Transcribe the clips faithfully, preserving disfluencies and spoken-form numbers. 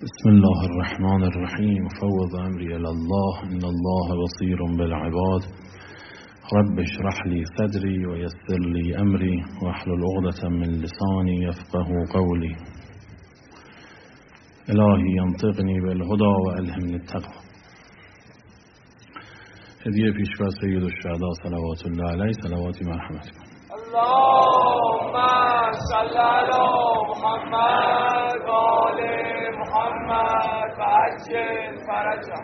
بسم الله الرحمن الرحیم فوض امری الی الله ان الله بصیر بالعباد رب اشرح لی صدری و یسر لی امری واحلل عقدة من لسانی یفقهوا قولی الهی انطقنی بالهدی و الهمنی التقوی. هدیه پیشوا سید الشهدا صلوات الله علیه، صلواتی مرحمت کن. اللهم صل علی محمد و آل محمد و عجل فرجهم.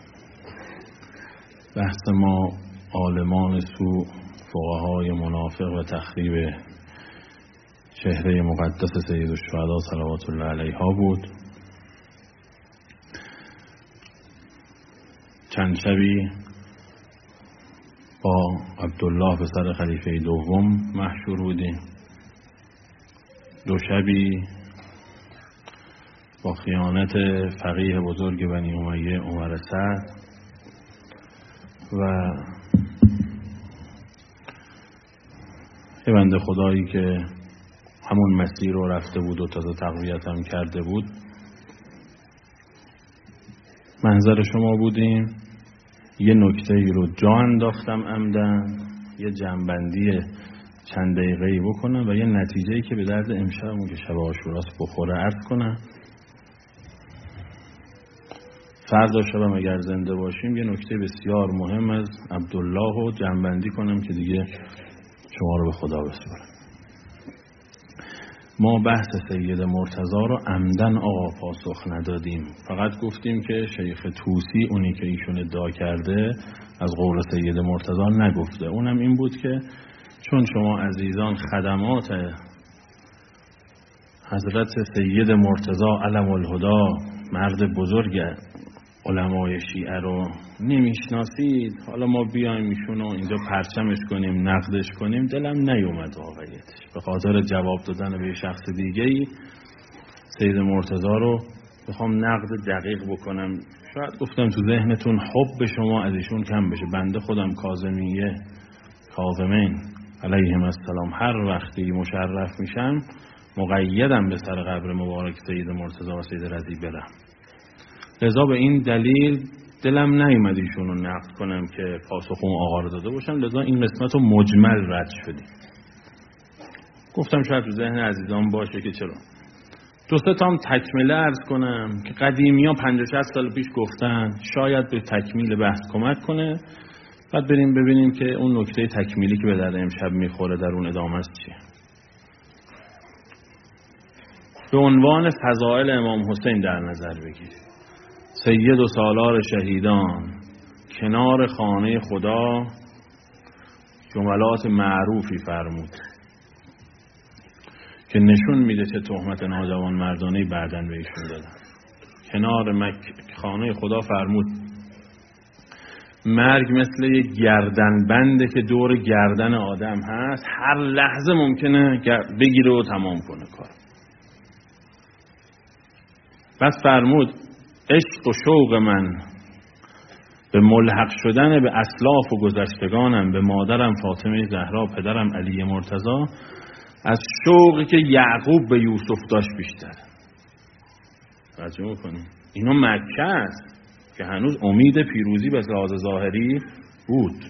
بحث ما عالمان سو، فقهای منافق و تخریب چهره مقدس سید الشهدا صلوات الله علیها بود. چند شبی با عبدالله پسر خلیفه دوم محشور بودیم، دو شبی با خیانت فقیه بزرگ بنی امیه عمر سعد و یه بنده خدایی که همون مسیر رو رفته بود و تازه تقویت هم کرده بود منظر شما بودیم. یه نکته ای رو جا انداختم عمدن، یه جنبندی چند دقیقه‌ای بکنم و یه نتیجه‌ای که به درد امشبمون که شب عاشوراست بخوره عرض کنم. فردا شبم اگر زنده باشیم یه نکته بسیار مهم از عبدالله رو جنبندی کنم که دیگه شما رو به خدا بسپارم. ما بحث سید مرتضی رو عمدن آقا پاسخ ندادیم، فقط گفتیم که شیخ طوسی اونی که ایشون ادعا کرده از قول سید مرتضی نگفته. اونم این بود که چون شما عزیزان خدمات حضرت سید مرتضی علم الهدی مرد بزرگ علمای شیعه رو نمیشناسید، حالا ما بیایم ایشونو اینجا پرچمش کنیم نقدش کنیم، دلم نیومد واقعیتش. به خاطر جواب دادن به شخص دیگه‌ای سید مرتضی رو بخوام نقد دقیق بکنم، شاید گفتم تو ذهنتون حب شما از ایشون کم بشه. بنده خودم کاظمیه کاظمین علیهم السلام هر وقتی مشرف میشم مقیدم به سر قبر مبارک سید مرتضی و سید رضی برم. لذا به این دلیل دلم نیومد ایشون رو نقد کنم که پاسخ اون آقا رو داده باشم، لذا این قسمت رو مجمل رد شدیم. گفتم شاید تو ذهن عزیزان باشه که چرا. دو سه تام تکمله عرض کنم که قدیمی ها پنجاه شصت سال پیش گفتن، شاید به تکمیل بحث کمک کنه. بعد بریم ببینیم که اون نکته تکمیلی که به درد امشب میخوره در اون ادامه است چیه. به عنوان فضائل امام حسین در نظر بگیرید. سید و سالار شهیدان کنار خانه خدا جملات معروفی فرمود که نشون میده چه تهمت ناجوان مردانه‌ای بعداً به ایشون دادن. کنار مک... خانه خدا فرمود مرگ مثل یک گردن بنده که دور گردن آدم هست، هر لحظه ممکنه بگیره و تمام کنه کار. بس فرمود عشق و شوق من به ملحق شدن به اسلاف و گذشتگانم، به مادرم فاطمه زهرا، پدرم علی مرتضی، از شوقی که یعقوب به یوسف داشت بیشتر. توجه می‌کنید اینو مکه است که هنوز امید پیروزی به لحاظ ظاهری بود.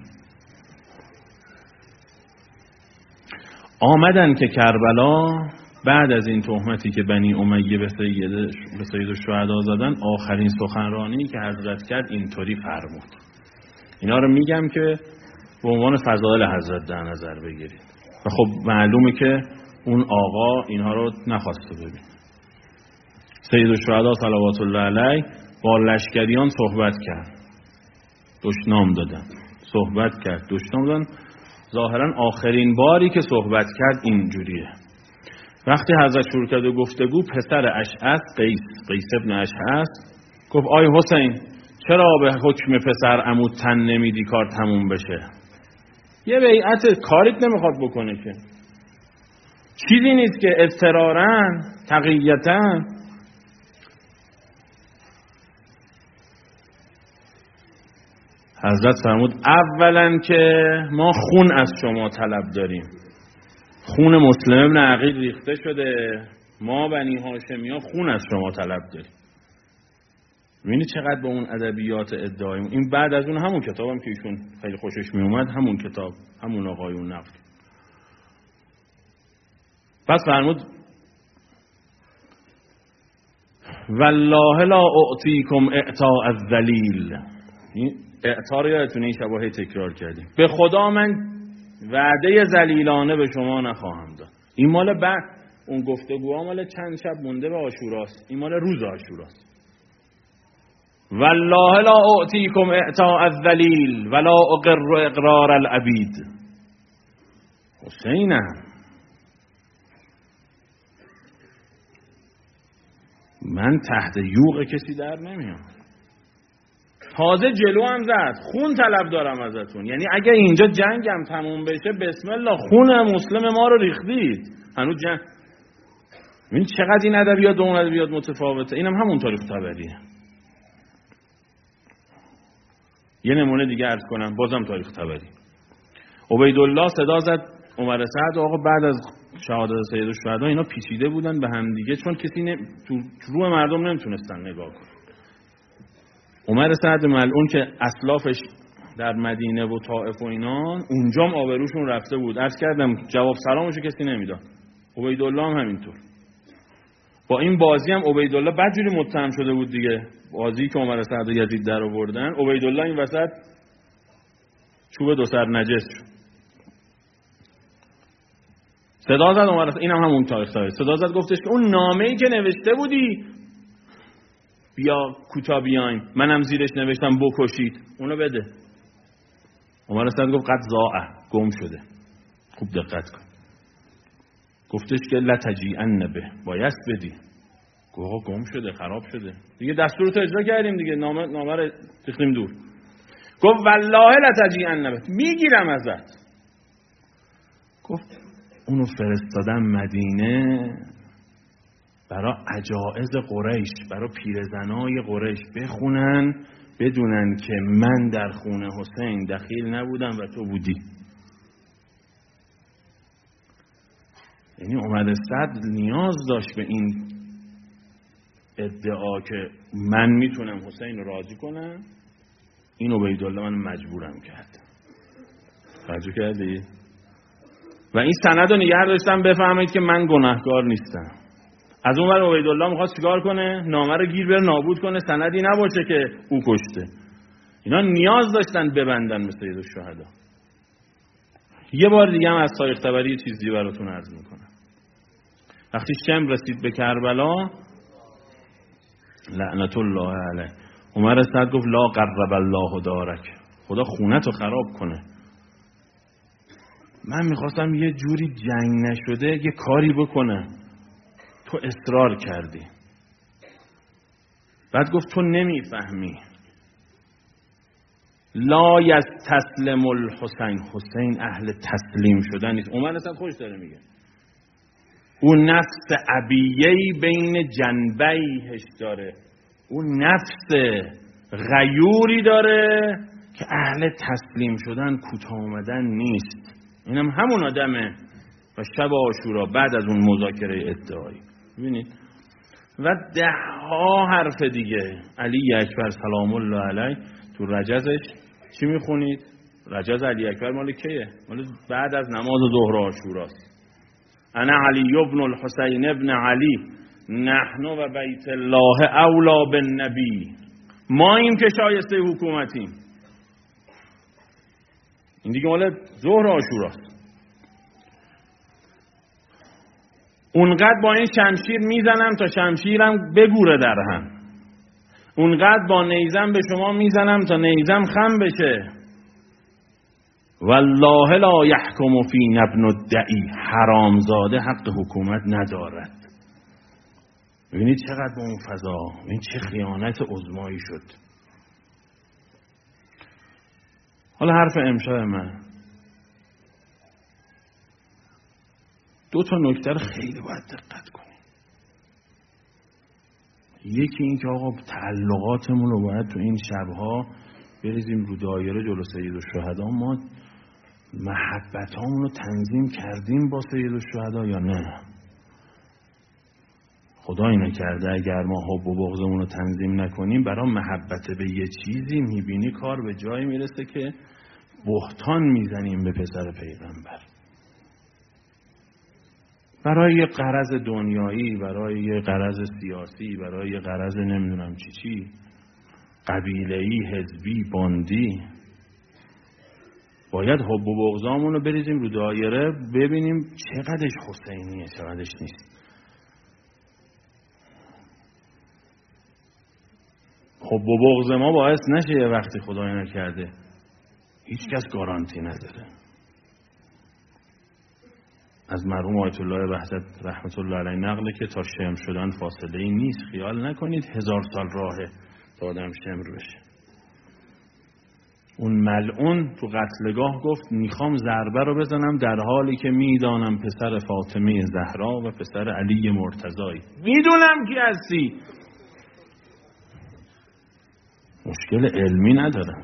آمدن که کربلا بعد از این تهمتی که بنی امیه به سید به سید الشهدا زدن، آخرین سخنرانی که حضرت کرد اینطوری فرمود. اینا رو میگم که به عنوان فضائل حضرت در نظر بگیرید. و خب معلومه که اون آقا اینها رو نخواسته ببین. سید الشهدا صلوات الله علیه با لشکریان صحبت کرد، دشنام دادن، صحبت کرد، دشنام دادن. ظاهرا آخرین باری که صحبت کرد اینجوریه. وقتی حضرت شروع کرد و گفتگو، پسر اشعث قیس قیس ابن اشعث گفت آی حسین چرا به حکم پسر عمود تن نمیدی کار تموم بشه؟ یه بیعت کاریت نمیخواد بکنه که، چیزی نیست که اضطرارن تقییتن. حضرت فرمود اولا که ما خون از شما طلب داریم، خون مسلم ابن عقیل ریخته شده، ما بنی هاشمی ها خون از شما طلب داریم. ببینید چقدر به اون ادبیات ادعایی. این بعد از اون همون کتابم که ایشون خیلی خوشش می اومد، همون کتاب، همون آقایون نقل. پس فرمود والله لا اعطیکم اعطاء الذلیل. این اعطا رو یادتونه این شباهی تکرار کردیم. به خدا من وعده ذلیلانه به شما نخواهم داد. این مال بعد اون گفتگوها مال چند شب مونده به عاشوراست. این مال روز عاشوراست. والله لا اعطیکم اعطاء الذلیل ولا اقر اقرار العبید. حسینم من تحت یوغ کسی در نمیام. تازه جلو هم زد خون طلب دارم ازتون. یعنی اگه اینجا جنگم تموم بشه بسم الله خون مسلم ما رو ریختید. هنوز جنگ. این چقدر این ادبیات و اون ادبیات متفاوته. اینم هم همون تاریخ طبریه. یه نمونه دیگه عرض کنم بازم تاریخ طبری. عبیدالله صدا زد عمر سعد آقا بعد از شهادت سید الشهدا اینا پیچیده بودن به هم دیگه چون کسی نه تو روح مردم نمیتونستن نگاه کنن. عمر سعد ملعون که اسلافش در مدینه و طائف و اینان اونجام آبروشون رفته بود. عرض کردم جواب سلامشو کسی نمیداد. عبیدالله هم همینطور. با این بازی هم عبیدالله بدجوری متهم شده بود دیگه. بازی که عمر سعد و یزید در آوردن عبیدالله این وسط چوب دو سر نجس شد. صدا زد عمر، اینم همون تاریخ داره. صدا زد گفتش که اون نامه‌ای که نوشته بودی بیا کوتا بیایم منم زیرش نوشتم بکشید اونو بده. عمر سعد گفت قد ضاع گم شده. خوب دقت کن. گفتش که لتجیئن به باید بدی. گفت گم شده خراب شده دیگه دستورت اجرا کردیم دیگه نامه نامه رو ریختیم دور. گفت والله لتجیئن به میگیرم ازت. گفت اونو فرستادم مدینه برای عجائز قریش، برای پیرزنای قریش بخونن بدونن که من در خونه حسین دخیل نبودم و تو بودی. یعنی عمر سعد نیاز داشت به این ادعا که من میتونم حسین رو راضی کنم. این عبیدالله من مجبورم کرد. توجه کردی؟ و این سند رو نگه داشتم بفهمید که من گناهکار نیستم. از اون ور عبیدالله میخواست چیکار کنه؟ نامه رو گیر بره نابود کنه سندی نباشه که او کشته. اینا نیاز داشتن ببندن به سید الشهدا. یه بار دیگه هم از تاریخ طبری چیزی براتون عرض میکنم. وقتی شم رسید به کربلا لعنت الله علیه عمر سعد گفت لا قرب الله دارک. خدا خونتو خراب کنه. من میخواستم یه جوری جنگ نشده یه کاری بکنم. تو اصرار کردی. بعد گفت تو نمیفهمی. لا یستسلم الحسین. حسین اهل تسلیم شدن نیست. عمر اصلا خوش داره میگه اون نفس عبیهی بین جنبیهش داره. اون نفس غیوری داره که اهل تسلیم شدن کوتاه آمدن نیست. اینم همون آدمه. و شب عاشورا بعد از اون مذاکره ادعایی ببینید و ده ها حرف دیگه. علی اکبر سلام الله علیه تو رجزش چی میخونید؟ رجز علی اکبر مال کیه؟ مال بعد از نماز ظهر عاشوراست. انا علی ابن الحسین ابن علی نحن و بیت الله اولا بالنبی. ما این که شایسته حکومتیم. این دیگه مال ظهر عاشوراست. اونقدر با این شمشیر میزنم تا شمشیرم بگوره در هم. اونقدر با نیزم به شما میزنم تا نیزم خم بشه. والله لا یحکم فی ابن الدعی. حرامزاده حق حکومت ندارد. ببینید چقدر با اون فضا این چه خیانت عظمایی شد. حالا حرف امشب من دو تا نکته رو خیلی باید دقت کنیم. یکی این که آقا تعلقاتمون رو باید تو این شبها بریزیم رو دایره جلو سید الشهدا. ما محبتامون رو تنظیم کردیم با سید الشهدا یا نه؟ خدای نکرده اگر ما حب و بغضمون رو تنظیم نکنیم، برای محبت به یه چیزی میبینی کار به جایی میرسه که بهتان میزنیم به پسر پیغمبر. برای یه غرض دنیایی، برای یه غرض سیاسی، برای یه غرض نمیدونم چی چی، قبیله‌ای، حزبی، باندی، باید حب و بغضامون رو بریزیم رو دایره، ببینیم چقدرش حسینیه چقدرش نیست. حب و بغض ما باعث نشه یه وقتی خدای نکرده هیچ کس گارانتی نداره. از مرحوم آیت الله وحدت رحمت الله علیه نقله که تا شمر شدن فاصله ای نیست. خیال نکنید هزار سال راهه تا آدم شمر بشه. اون ملعون تو قتلگاه گفت میخوام ضربه رو بزنم در حالی که میدانم پسر فاطمه زهرا و پسر علی مرتضایی، میدونم کی هستی. مشکل علمی ندارم،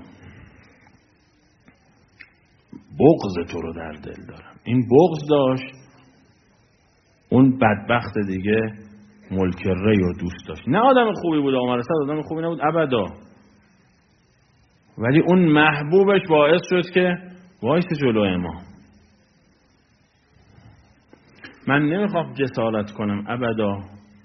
بغض تو رو در دل دارم. این بغض داشت، اون بدبخت دیگه ملک ری رو دوست داشت. نه آدم خوبی بود عمر اسد، آدم خوبی نبود ابدا، ولی اون محبوبش باعث شد که وایس جلوی ما. من نمیخوام جسارت کنم ابدا،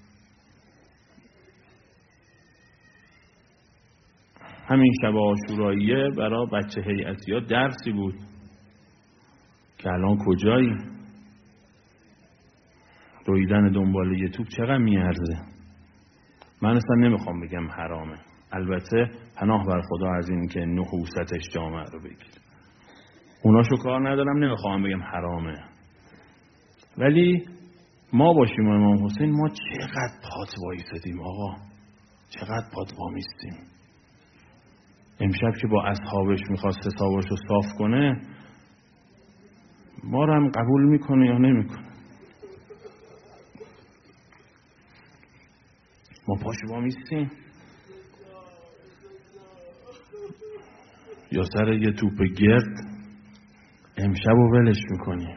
همین شب عاشوراییه برای بچه هیئتی‌ها درسی بود که الان کجایی؟ دویدن دنبال یه توپ چقدر میارزه؟ من اصلا نمیخوام بگم حرامه، البته پناه بر خدا از این که نحوستش جامعه رو بگیر، اوناشو کار ندارم، نمیخوام بگم حرامه، ولی ما باشیم امام حسین ما چقدر پات وایسادیم آقا، چقدر پات وامیستیم. امشب که با اصحابش میخواست حسابش رو صاف کنه، ما رو هم قبول میکنه یا نمیکنه؟ ما پاش وامیستیم یا سر یه توپ گرد امشب رو ولش میکنیم؟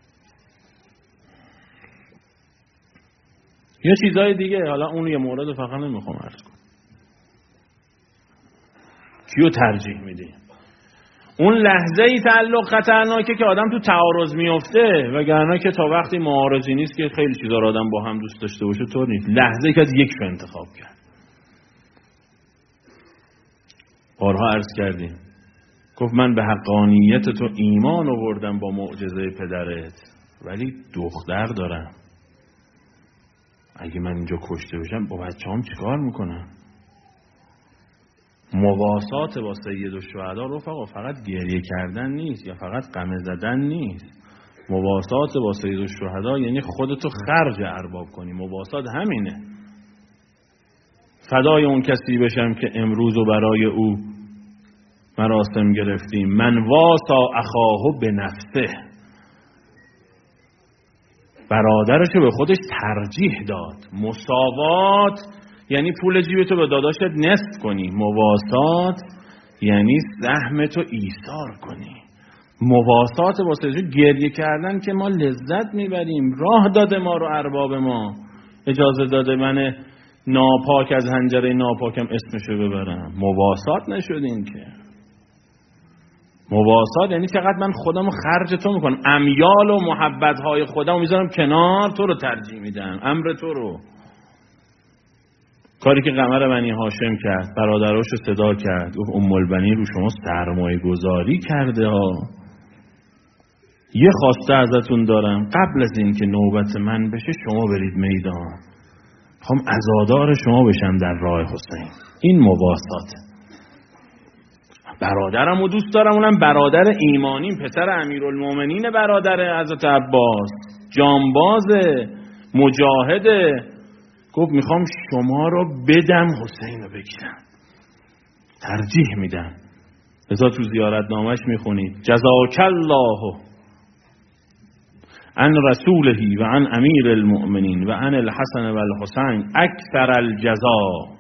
یه چیزای دیگه، حالا اون یه مورد فقط نمیخوام عرض کنم. کیو ترجیح میدی؟ اون لحظه ای تعلق خطرناکه که آدم تو تعارض میفته، وگرنه که تا وقتی معارضی نیست که خیلی چیزا رو آدم با هم دوست داشته باشه طور نیست. لحظه ای که از یک رو انتخاب کرد. بارها عرض کردیم، گفت من به حقانیت تو ایمان آوردم با معجزه پدرت، ولی دختر دارم، اگه من اینجا کشته بشم با بچه‌ام چیکار میکنم؟ مواسات با سید الشهدا رفقا فقط گریه کردن نیست یا فقط غم زدن نیست. مواسات با سید الشهدا یعنی خودتو خرج ارباب کنی. مواسات همینه. فدای اون کسی بشم که امروز و برای او مراسم گرفتیم. من واسا اخاهو به نفسه، برادرشو به خودش ترجیح داد. مساوات یعنی پول جیبتو به داداشت نصف کنی، مواسات یعنی زحمتو ایثار کنی. مواسات واسه گریه کردن که ما لذت میبریم. راه داده ما رو ارباب ما، اجازه داده من ناپاک از حنجره ناپاکم اسمشو ببرم. مواسات نشدین که. مواسات یعنی چقدر من خودمو خرج تو میکنم، امیال و محبتهای خودمو میذارم کنار، تو رو ترجیح میدم، امر تو رو. کاری که قمر بنی هاشم کرد، برادراشو صدا کرد، گفت ام البنین رو شما سرمایه گذاری کرده ها. یه خواسته ازتون دارم، قبل از این که نوبت من بشه شما برید میدان، میخوام عزادار شما بشم در راه حسین. این مواساته. برادرم رو دوست دارم، اونم برادر ایمانیم، پسر امیرالمومنین، برادر حضرت عباس، جانبازه، مجاهده. گفت میخوام شما رو بدم حسین رو بگیرم، ترجیح میدم. لذا تو زیارتنامه‌اش میخونید جزاک الله عن رسوله و عن امیر المؤمنین و عن الحسن و الحسین اکثر الجزا،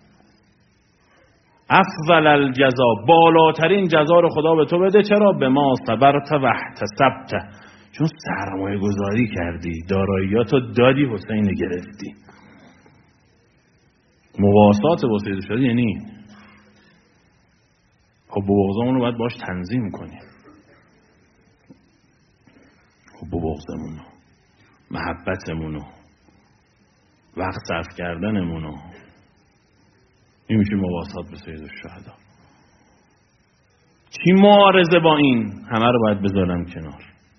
افضل الجزا، بالاترین جزا رو خدا به تو بده. چرا؟ به ما صبرت و احتسبت، چون سرمایه گذاری کردی، داراییاتو دادی، حسین گرفتی. مواسات با سید الشهدا یعنی این. حب و بغضمون رو باید باش تنظیم کنیم. حب و بغضمون رو، محبتمون رو، وقت صرف کردنمون رو، این میشه مواسات به سید الشهدا. چی معارضه با این؟ همه رو باید بذارم کنار.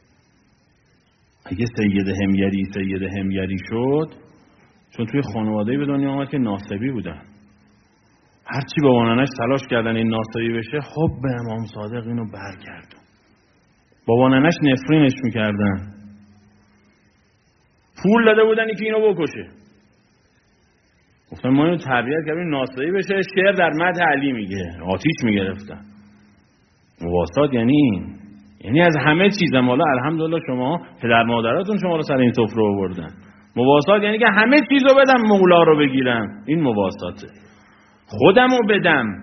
اگه سید حمیری سید حمیری شد، چون توی خانواده‌ای به دنیا آمد که ناصبی بودن، هرچی با نانش تلاش کردن این ناصبی بشه، خب به امام صادق اینو برگردون. با نانش نفرینش میکردن، پول داده بودن که اینو بکشه. گفتن ما اینو تربیت کردیم ناصبی بشه، شعر در مدح علی میگه، آتیش میگرفتن. مواسات یعنی این، یعنی از همه چیزم. حالا الحمدلله شما پدر مادراتون شما رو سر این سفره آوردن. مواسات یعنی که همه چیزو بدم مولا رو بگیرم، این مواساته. خودمو بدم.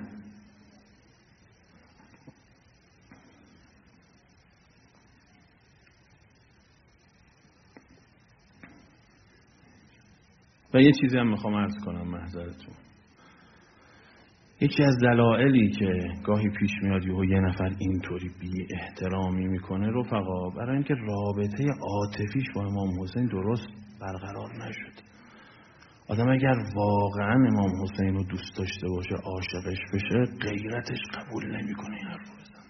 و یه چیزی هم میخوام عرض کنم محضرتون. یکی از دلایلی که گاهی پیش میاد یه نفر اینطوری بی احترامی میکنه رفقا، برای اینکه رابطه عاطفیش با امام حسین درست برقرار نشد. آدم اگر واقعا امام حسین رو دوست داشته باشه، عاشقش بشه، غیرتش قبول نمیکنه این حرف بزن.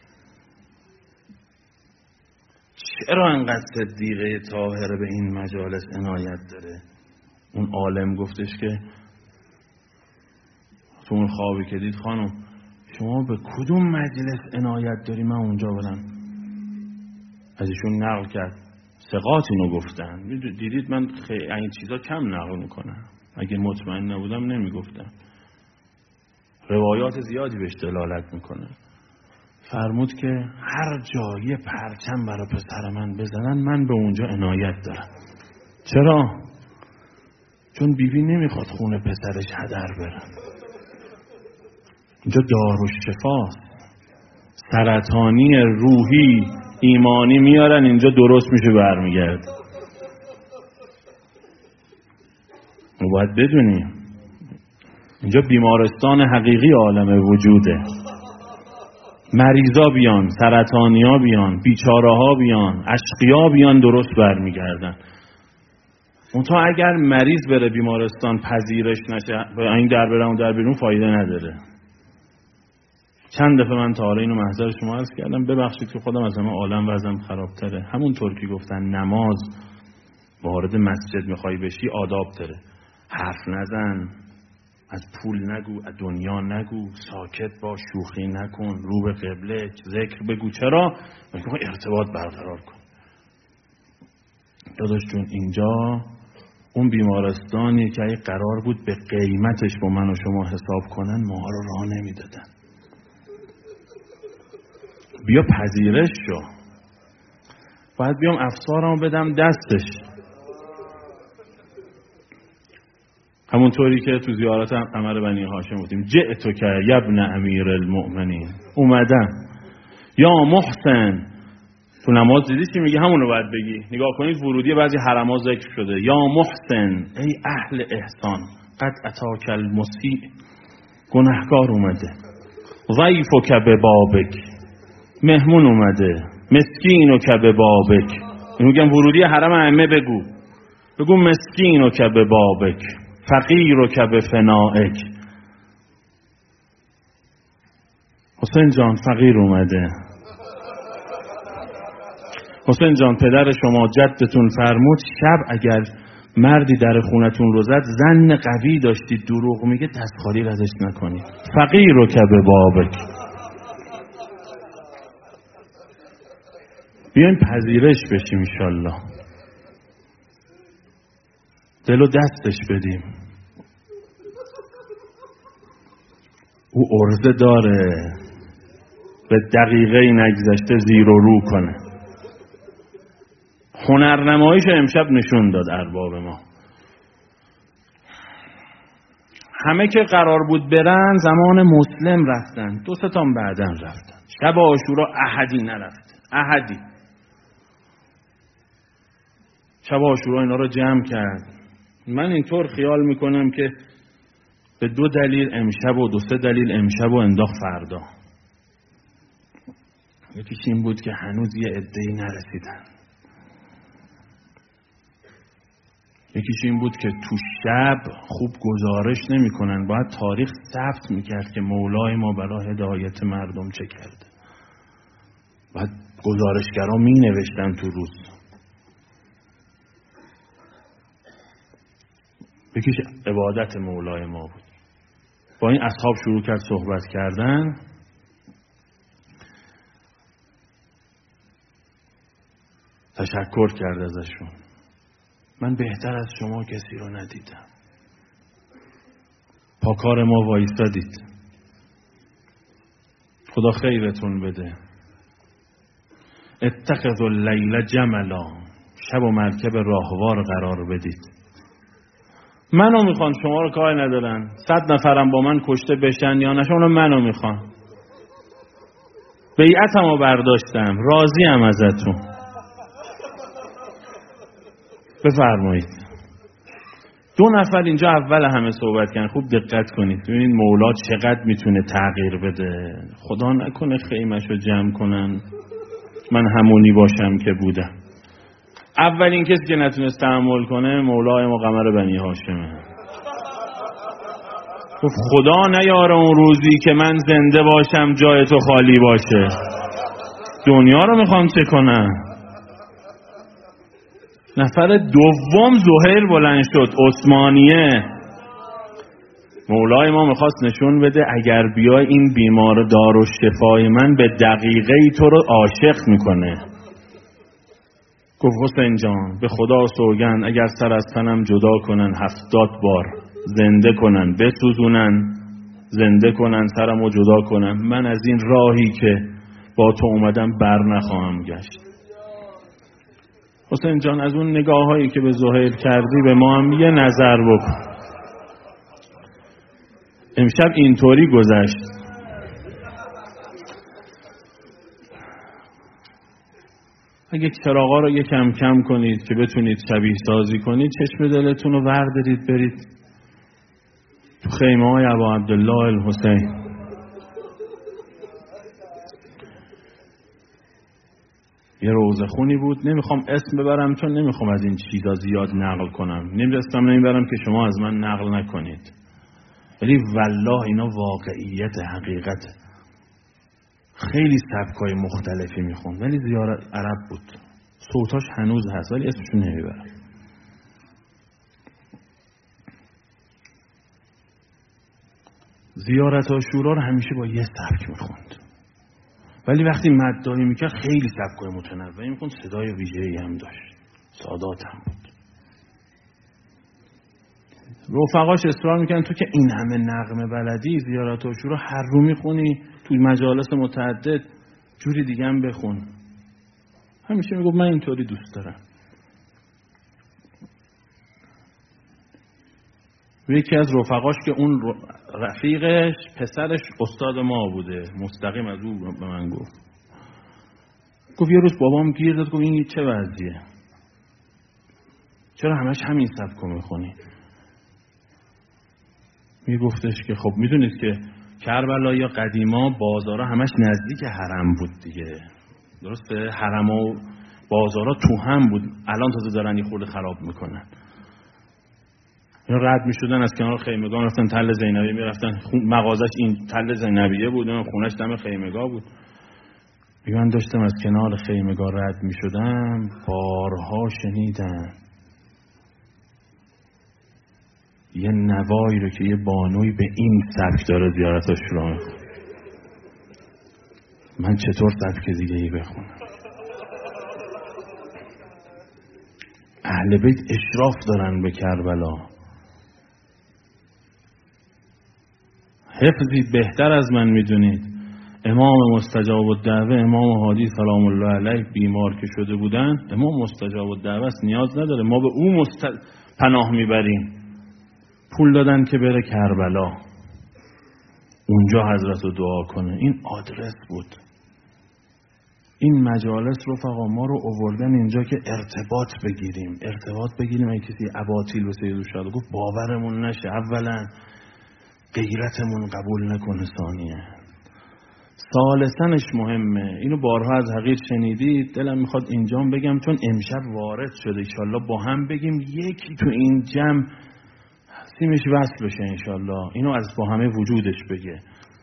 چرا انقدر صدیقه طاهره به این مجالس عنایت داره؟ اون عالم گفتش که تو اون خوابی که دید خانم شما به کدوم مجلس عنایت داری من اونجا برم؟ از ایشون نقل کرد، ثقات اینو گفتن. دیدید من خیلی این چیزا کم نقل میکنم، اگه مطمئن نبودم نمیگفتم. روایات زیادی بهش دلالت میکنه. فرمود که هر جایی پرچم برای پسر من بزنن من به اونجا عنایت دارم. چرا؟ چون بیبی نمیخواد خون پسرش هدر بره. اینجا دارالشفاست. سرطانی روحی ایمانی میارن اینجا، درست میشه برمیگرد. ما باید بدونیم اینجا بیمارستان حقیقی عالم وجوده. مریضا بیان، سرطانیا بیان، بیچاره ها بیان، اشقیا بیان، درست برمیگردن. منتها اگر مریض بره بیمارستان پذیرش نشه، این در برم در بیرون، فایده نداره. چند دفعه من تا حالا اینو محضر شما عرض کردم، ببخشید که خودم از همه عالم وضعم خرابتره. همونطور که گفتن نماز وارد مسجد میخوای بشی آداب داره. حرف نزن، از پول نگو، از دنیا نگو، ساکت باش، شوخی نکن، رو به قبله، ذکر بگو. چرا؟ میگم ارتباط برقرار کن. داداش جون اینجا اون بیمارستانی که اگه قرار بود به قیمتش با من و شما حساب کنن، ماها رو راه نمیدادن. بیا پذیرش شو. باید بیام افسارمو بدم دستش. همونطوری که تو زیارت قمر بنی هاشم بودیم، جئتو که یبن امیر المؤمنین، اومدم یا محسن. تو نماز دیدی چی میگه؟ همونو باید بگی. نگاه کنید ورودی بعضی حرما ذکر شده، یا محسن ای اهل احسان، قد اتاک المسیء، گناهکار اومده، ضیفک ببابک، مهمون اومده، مسکینو که ببابک. اینو میگم ورودی حرم ائمه بگو. بگو مسکینو که ببابک، فقیرو که بفنائک. حسین جان فقیر اومده. حسین جان پدر شما جدتون فرمود شب اگر مردی در خونتون رو زد، زن قوی داشتید دروغ میگه، دست خالی ردش نکنید. فقیرو که ببابک. بیاین پذیرش بشیم انشالله. دل و دستش بدیم. او عرضه داره به دقیقه نگذشته زیر و رو کنه. هنرنماییش امشب نشون داد ارباب ما. همه که قرار بود برن زمان مسلم رفتن، دو سه تام بعدن رفتن. شب عاشورا احدی نرفت. احدی. شب عاشورا اینا رو جمع کرد. من اینطور خیال میکنم که به دو دلیل امشب و دو سه دلیل امشب و انداخت فردا. یکیش این بود که هنوز یه عده‌ای نرسیدن. یکیش این بود که تو شب خوب گزارش نمی کنن، باید تاریخ ثبت میکرد که مولای ما برای هدایت مردم چه کرده. باید گزارشگرا می نوشتن تو روز. یکیش عبادت مولای ما بود. با این اصحاب شروع کرد صحبت کردن. تشکر کرد ازشون. من بهتر از شما کسی رو ندیدم. پا کار ما وایستادید. خدا خیرتون بده. اتخذوا اللیل جملا، شب و مرکب راهوار قرار بدید. منو میخوان، شما رو کاری ندارن. صد نفرم با من کشته بشن یا نشون، منو میخوان. بیعتمو برداشتم، راضیم ازتون. بفرمایید. دو نفر اینجا اول همه صحبت کردن. خوب دقت کنید ببینید مولا چقدر میتونه تغییر بده. خدا نکنه خیمشو جمع کنن من همونی باشم که بودم. اولین کسی که نتونست تحمل کنه مولای ما قمر بنی هاشمه. گفت خدا نیاره اون روزی که من زنده باشم جای تو خالی باشه. دنیا رو میخوام چه کنم. نفر دوم زهیر بلند شد، عثمانیه. مولای ما میخواست نشون بده اگر بیای این بیمار دار و شفای من به دقیقه ای تو رو عاشق میکنه. گفت حسین جان به خدا سوگند اگر سر از تنم جدا کنن هفتاد بار زنده کنن، بسوزونن زنده کنن، سرمو جدا کنن، من از این راهی که با تو اومدم بر نخواهم گشت. حسین جان از اون نگاه هایی که به زهیر کردی به ما هم یه نظر بکن. امشب اینطوری گذشت. اگه چراغا رو یکم کم کنید که بتونید شبیه سازی کنید، چشم دلتون رو وردارید برید تو خیمه های ابا عبدالله الحسین. یه روزه خونی بود، نمیخوام اسم ببرم چون نمیخوام از این چیزا زیاد نقل کنم، نمیرستم نمیبرم که شما از من نقل نکنید، ولی والله اینا واقعیت حقیقته. خیلی سبکای مختلفی میخوند ولی زیارت عرب بود، صوتاش هنوز هست ولی اسمشون نمیبرم. زیارت عاشورا رو همیشه با یه سبک میخوند ولی وقتی مداحی میکرد خیلی سبکای متنوعی میخوند، صدای ویژه‌ای هم داشت، سادات هم بود. رفقاش اصرار میکنن تو که این همه نغمه بلدی زیارت عاشورا هر رو میخونی توی مجالس متعدد جوری دیگه هم بخون. همیشه میگفت من اینطوری دوست دارم. یکی از رفقاش که اون رفیقش پسرش استاد ما بوده، مستقیم از او به من گفت گفت یه روز بابام گیر داد، گفت این چه وضعیه، چرا همش همین سبکو میخونی؟ میگفتش که خب میدونید که کربلا یا قدیما بازارا همش نزدیک حرم بود دیگه، درسته؟ حرم و بازارا تو هم بود، الان تازه دارن یه خورده خراب میکنن. اینا رد میشدن از کنار خیمگاه رفتن تل زینبیه میرفتن، مغازش این تل زینبیه بود، خونش دم خیمگاه بود. میگه من داشتم از کنار خیمگاه رد میشدم بارها شنیدم یه نوایی رو که یه بانوی به این سبک داره زیارتش رو میخونه، من چطور سبک دیگه ای بخونم؟ اهل بیت اشراف دارن به کربلا، حفظی بهتر از من میدونید. امام مستجاب الدعوه امام هادی سلام الله علیه بیمار که شده بودن، امام مستجاب الدعوه است، نیاز نداره، ما به او مست... پناه میبریم. پول دادن که بره کربلا اونجا حضرت رو دعا کنه، این آدرس بود. این مجالس رفقا ما رو آوردن اینجا که ارتباط بگیریم، ارتباط بگیریم. اگه کسی اباطیل به سید الشهدا گفت باورمون نشه. اولا غیرتمون قبول نکنه. ثانیه ثالثنش مهمه، اینو بارها از حقیر شنیدید، دلم میخواد اینجام بگم چون امشب وارد شده، انشالله با هم بگیم یکی تو این جمع سیمش وصل بشه انشالله، اینو از با همه وجودش بگه.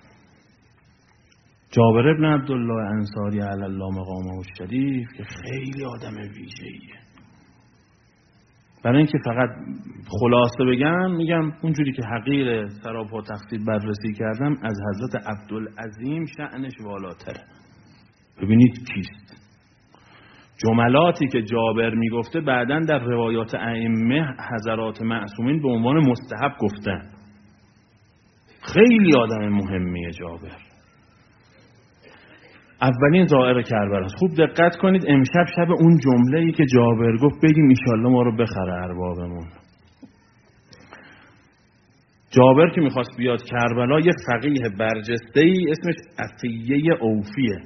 جابر ابن عبدالله انصاری علی الله مقامه الشریف که خیلی آدم ویژه‌ایه. برای اینکه فقط خلاصه بگم میگم اونجوری که حقیر سراپا تقصیر بررسی کردم، از حضرت عبدالعظیم شأنش والاتره. ببینید کیست. جملاتی که جابر میگفته بعداً در روایات ائمه حضرات معصومین به عنوان مستحب گفتن. خیلی آدم مهمیه جابر. اولین زائر کربلا. خوب دقت کنید، امشب شب اون جمله‌ای که جابر گفت بگیم انشالله ما رو بخره اربابمون. جابر که میخواست بیاد کربلا یه فقیه برجسته‌ای اسمش عطیه اوفیه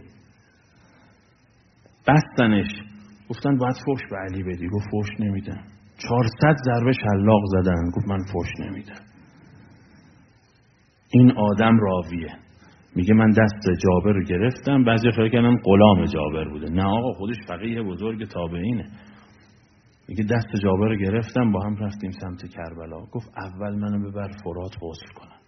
بستنش، گفتن باید فوش به علی بدی، گفت فوش نمیدم. چهارصد ضربه شلاق زدن، گفت من فوش نمیدم. این آدم راویه، میگه من دست جابر رو گرفتم، بعضی فکر کردن غلام جابر بوده، نه آقا خودش فقیه بزرگ تابعینه. میگه دست جابر رو گرفتم، با هم رفتیم سمت کربلا. گفت اول منو ببر فرات غسل کنم.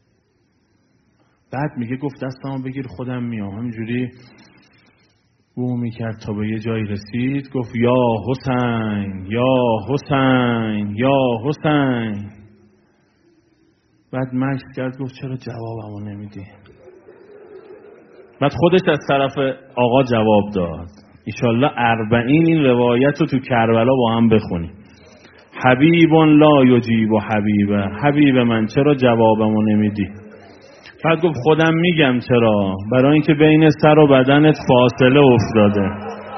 بعد میگه گفت دستمو بگیر خودم میام. همینجوری بو میکرد تا به یه جایی رسید، گفت یا حسین یا حسین یا حسین. بعد مکث کرد، گفت چرا جوابمو نمیدی؟ بعد خودش از طرف آقا جواب داد. ایشالله اربعین این روایت رو تو کربلا با هم بخونیم. حبیب لا یجیب و حبیبه، حبیب من چرا جوابمو نمیدی؟ بعد گفت خودم میگم چرا، برای اینکه بین سر و بدنت فاصله افتاده.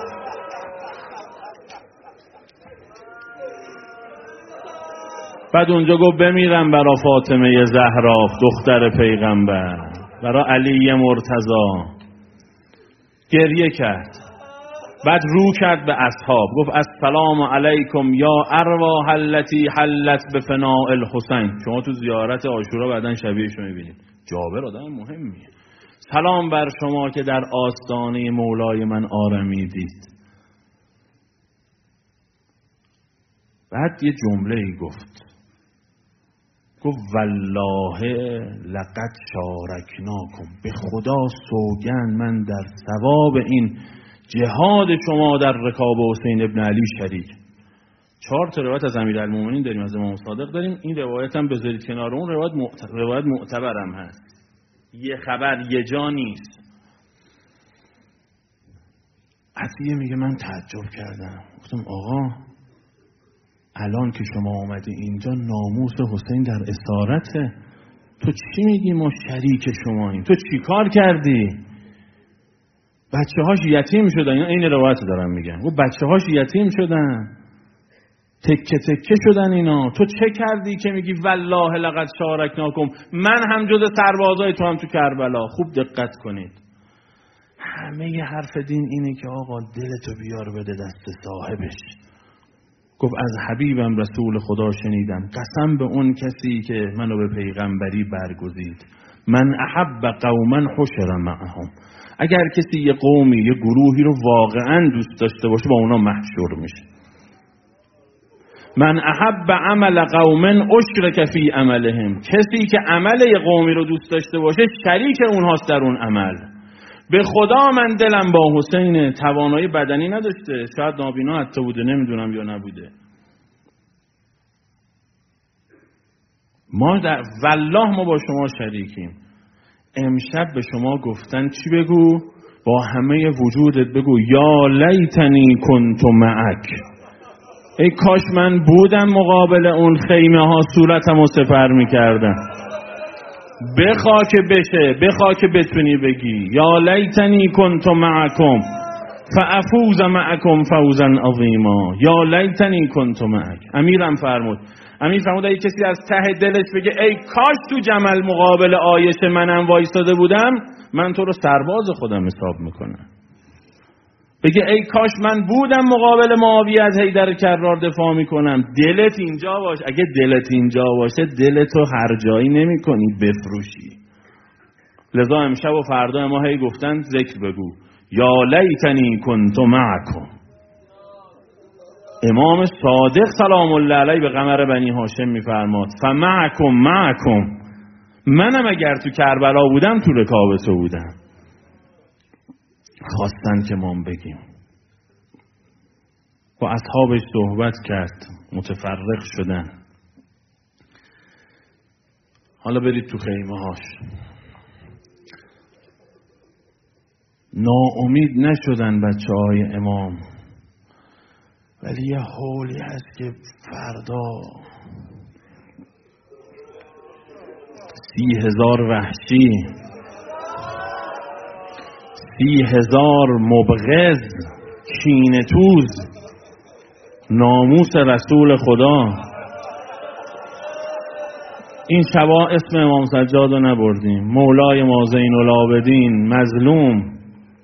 بعد اونجا گفت بمیرم برا فاطمه زهرا دختر پیغمبر، برا علی مرتضی. گریه کرد، بعد رو کرد به اصحاب، گفت السلام علیکم یا ارواح التي حلت بفناء الحسین. شما تو زیارت عاشورا بعدن شبیهش رو میبینید. جابر آدم مهمیه. سلام بر شما که در آستانه مولای من آرمیدید. بعد یه جمله ای گفت، گفت والله لقد شارکناکم، به خدا سوگند من در ثواب این جهاد شما در رکاب حسین ابن علی شریک. چهار تا روایت از امیرالمومنین داریم، از امام صادق داریم. این روایت هم بذارید کنار اون، روایت معت... روایت معتبرم هست، یه خبر یه جا نیست. عطیه میگه من تعجب کردم، گفتم آقا الان که شما آمدی اینجا ناموس حسین در اسارته، تو چی میگی ما شریک شماییم؟ تو چی کار کردی؟ بچه هاش یتیم شدن، این روایت دارم میگن، و بچه هاش یتیم شدن، تکه تکه شدن اینا. تو چه کردی که میگی والله لقد شارکناکم، من هم جز سربازای تو هم تو کربلا. خوب دقت کنید، همه ی حرف دین اینه که آقا دلتو بیار بده دست صاحبش. گفت از حبیبم رسول خدا شنیدم، قسم به اون کسی که منو به پیغمبری برگزید، من احب قوما حشر معهم، اگر کسی یه قومی یه گروهی رو واقعا دوست داشته باشه با اونا محشور میشه. من احب عمل قوم اشرک فی عملهم، کسی که عمل یه قومی رو دوست داشته باشه شریک اونهاست در اون عمل. به خدا من دلم با حسین، توانایی بدنی نداشته، شاید نابینا حتی بوده، نمیدونم یا نبوده. ما در والله ما با شما شریکیم. امشب به شما گفتن چی بگو؟ با همه وجودت بگو یا لیتنی کنت معک، ای کاش من بودم مقابل اون خیمه ها صورتم رو سپر میکردم. بخوا که بشه، بخوا که بتونی بگی یا لیتنی کنت معکم فافوز معکم فوزا عظیما، یا لیتنی کنت معک. امیرم فرمود، امیر فرمود اگه کسی از ته دلش بگه ای کاش تو جمل مقابل عایشه منم وایساده بودم، من تو رو سرباز خودم حساب میکنم. بگه ای کاش من بودم مقابل معاویه از حیدر کرار دفاع میکنم. دلت اینجا باش. اگه دلت اینجا باشه دلتو هر جایی نمی کنی بفروشی. لذا امشب و فردا ما هی گفتن ذکر بگو یا لیتنی کنت معکم. امام صادق سلام الله علیه به قمر بنی هاشم میفرماد فمعکم معکم، منم اگر تو کربلا بودم تو رکاب تو بودم. خواستن که ما بگیم. با اصحابش صحبت کرد، متفرق شدن. حالا برید تو خیمه هاش. ناامید نشدن بچه های امام، ولی یه حولی هست که فردا سی هزار وحشی، سی هزار مبغض، کینه توز، ناموس رسول خدا. این شبا اسم امام سجاد رو نبردیم. مولای ما زین العابدین مظلوم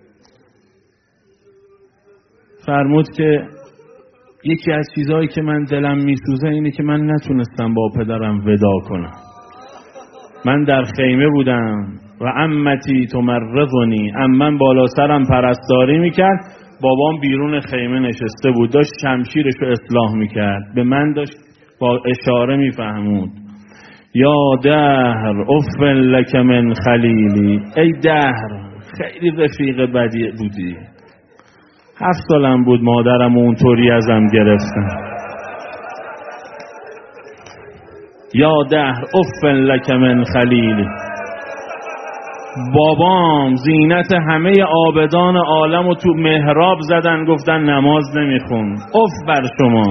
فرمود که یکی از چیزهایی که من دلم میسوزه اینه که من نتونستم با پدرم ودا کنم. من در خیمه بودم و عمتی تمرضنی، عمم بالا سرم پرستاری میکرد، بابام بیرون خیمه نشسته بود داشت شمشیرش رو اصلاح میکرد، به من داشت با اشاره میفهمود یا دهر افن لک من خلیلی، ای دهر خیلی رفیق بدی بودی. هفت سالم بود مادرم اونطوری ازم گرفتن. یا دهر افن لک من خلیلی. بابام زینت همه عابدان عالم و تو محراب زدن گفتن نماز نمیخون. اف بر شما.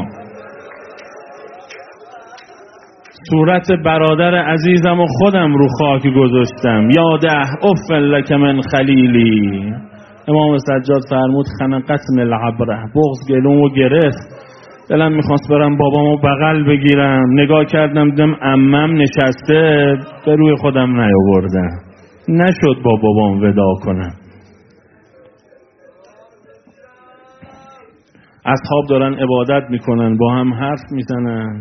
صورت برادر عزیزم و خودم رو خاک گذاشتم. یا دهر افن لک من خلیلی. امام سجاد فرمود خنقتن العبره، بغض گلومو گرفت، دلم میخواست برم بابامو بغل بگیرم، نگاه کردم دیدم عمم نشسته، به روی خودم نیاوردم، نشد با بابام ودا کنم. اصحاب دارن عبادت میکنن، با هم حرف میزنن.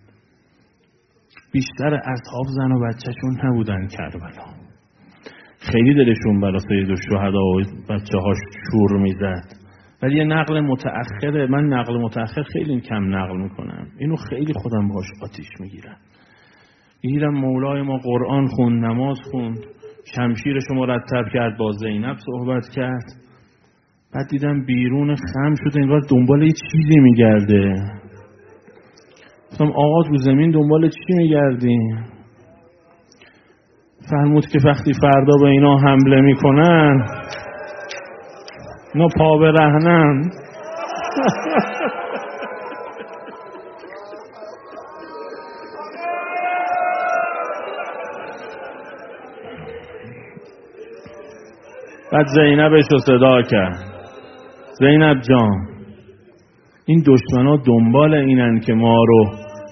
بیشتر اصحاب زن و بچهشون نبودن کربلا، خیلی دلشون برای سید الشهدا و بچه هاش شور میزد. ولی یه نقل متأخره، من نقل متأخر خیلی کم نقل میکنم، اینو خیلی خودم باش آتیش میگیرم. میگیرم مولای ما قرآن خوند، نماز خوند، شمشیرش مرتب کرد، با زینب صحبت کرد، بعد دیدم بیرون خم شده انگار دنبال یه چیزی میگرده. گفتم آقا تو زمین دنبال چی میگردی؟ فرمود که وقتی فردا به اینا حمله میکنن اینا پا به رهنن. بعد زینبش رو صدا کرد، زینب جان این دشمن ها دنبال اینن که ما رو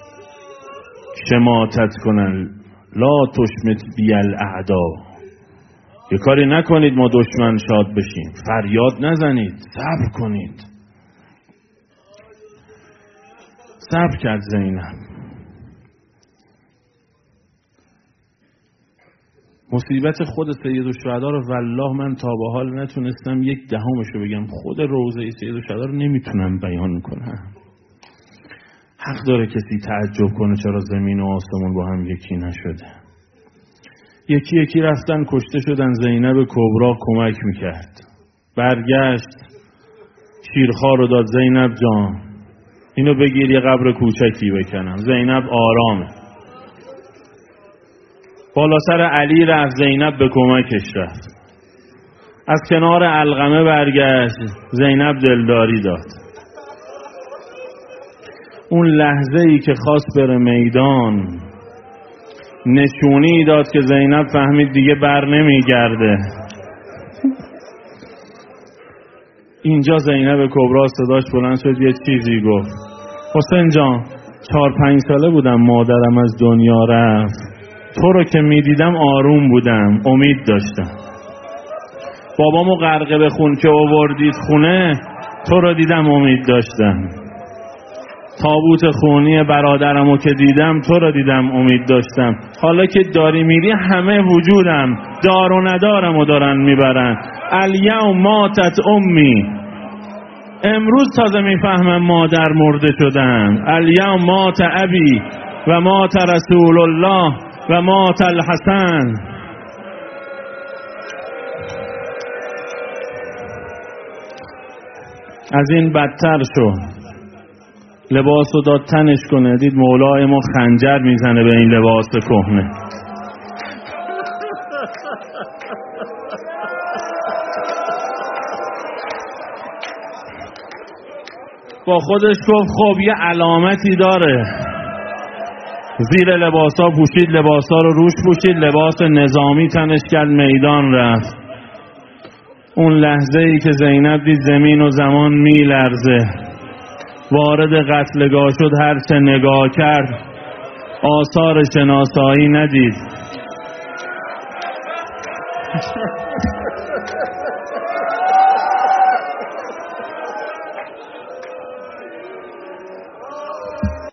شماتت کنن، لا تشمت بی الاعدا، یه کاری نکنید ما دشمن شاد بشیم، فریاد نزنید، صبر کنید. صبر کرد زینب. مصیبت خود سید الشهدا رو والله من تا به حال نتونستم یک دهمش رو بگم، خود روضه سید الشهدا رو نمیتونم بیان کنم. حق داره کسی تعجب کنه چرا زمین و آسمون با هم یکی نشده. یکی یکی رفتن کشته شدن، زینب کبرا کمک میکرد، برگشت شیرخوار رو داد، زینب جان اینو بگیر یه قبر کوچکی بکنم. زینب آرامه. بالا سر علی رفت، زینب به کمکش رفت. از کنار علقمه برگشت، زینب دلداری داد. اون لحظه ای که خواست بره میدان نشونی داد که زینب فهمید دیگه بر نمیگرده. اینجا زینب کبرا صداش بلند شد یه چیزی گفت، حسین جان چهار پنج ساله بودم مادرم از دنیا رفت، تو رو که میدیدم آروم بودم، امید داشتم. بابامو غرقه به خون که آوردید خونه، تو رو دیدم امید داشتم. تابوت خونی برادرمو که دیدم، تو رو دیدم امید داشتم. حالا که داری میری همه وجودم دار و ندارمو دارن میبرن. الیوم ماتت امی، امروز تازه میفهمم مادر مرده شدن. الیوم مات ابی و مات رسول الله و مات الحسن. از این بدتر شد. لباسو داد تنش کنه، دید مولای ما خنجر میزنه به این لباس کهنه. با خودش گفت خب یه علامتی داره. زیر لباسا پوشید، لباسا رو روش پوشید، لباس نظامی تنش کرد، میدان رفت. اون لحظه ای که زینب دید زمین و زمان می لرزه، وارد قتلگاه شد، هر چه نگاه کرد آثار شناسایی ندید.